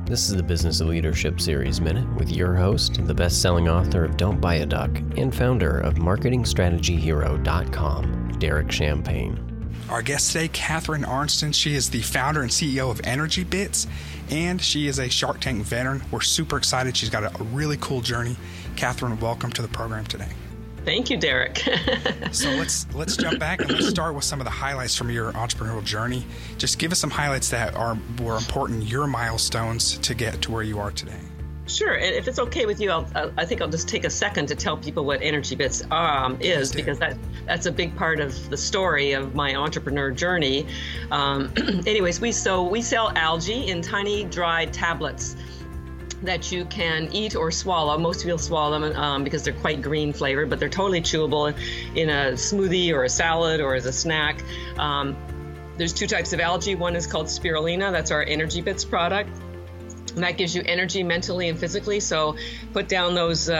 This is the Business of Leadership Series Minute with your host, the best-selling author of Don't Buy a Duck and founder of MarketingStrategyHero.com, Derek Champagne. Our guest today, Catherine Arnston. She is the founder and CEO of Energy Bits, and she is a Shark Tank veteran. We're super excited. She's got a really cool journey. Catherine, welcome to the program today. Thank you, Derek. So let's jump back and let's start with some of the highlights from your entrepreneurial journey. Just give us some highlights that were important, your milestones to get to where you are today. Sure, and if it's okay with you, I think I'll just take a second to tell people what Energy Bits is, because that's a big part of the story of my entrepreneur journey. Anyways, we sell algae in tiny dried tablets that you can eat or swallow. Most people swallow them because they're quite green flavored, but they're totally chewable in a smoothie or a salad or as a snack. There's two types of algae. One is called spirulina. That's our Energy Bits product. And that gives you energy mentally and physically. So put down those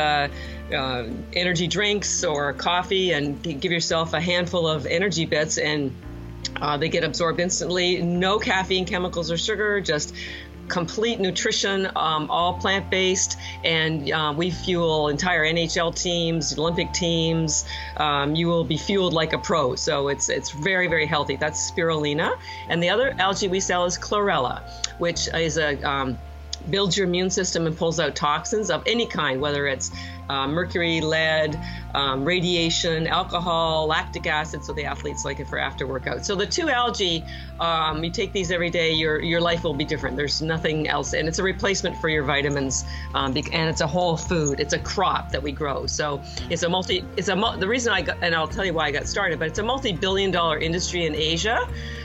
energy drinks or coffee and give yourself a handful of Energy Bits, and they get absorbed instantly. No caffeine, chemicals, or sugar, just complete nutrition, all plant-based, and we fuel entire NHL teams, Olympic teams. You will be fueled like a pro, so it's very, very healthy. That's spirulina. And the other algae we sell is chlorella, which is builds your immune system and pulls out toxins of any kind, whether it's mercury, lead, radiation, alcohol, lactic acid, so the athletes like it for after workout. So the two algae, you take these every day, your life will be different. There's nothing else, and it's a replacement for your vitamins, and it's a whole food. It's a crop that we grow. So the reason and I'll tell you why I got started, but it's a multi-billion-dollar industry in Asia.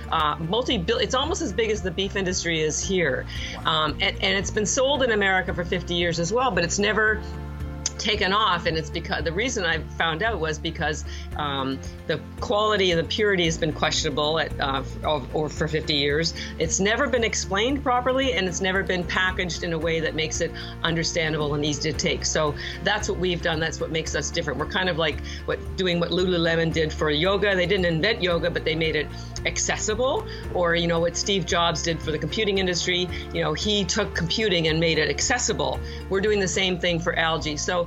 It's almost as big as the beef industry is here. And it's been sold in America for 50 years as well, but it's never taken off, and it's because the reason I found out was because the quality and the purity has been questionable for 50 years. It's never been explained properly, and it's never been packaged in a way that makes it understandable and easy to take. So that's what we've done. That's what makes us different. We're kind of like doing what Lululemon did for yoga. They didn't invent yoga, but they made it accessible. Or what Steve Jobs did for the computing industry. He took computing and made it accessible. We're doing the same thing for algae. So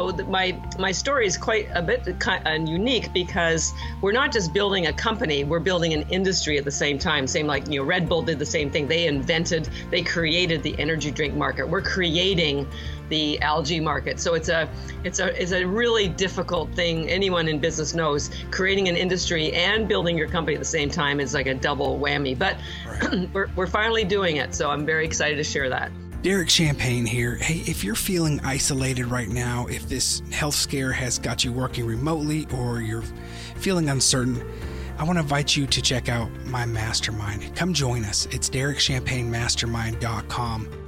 my story is quite a bit unique, because we're not just building a company, we're building an industry at the same time. Same like Red Bull did the same thing. They created the energy drink market. We're creating the algae market. So it's a really difficult thing. Anyone in business knows creating an industry and building your company at the same time is like a double whammy. But right. we're finally doing it. So I'm very excited to share that. Derek Champagne here. Hey, if you're feeling isolated right now, if this health scare has got you working remotely or you're feeling uncertain, I want to invite you to check out my mastermind. Come join us. It's DerekChampagneMastermind.com.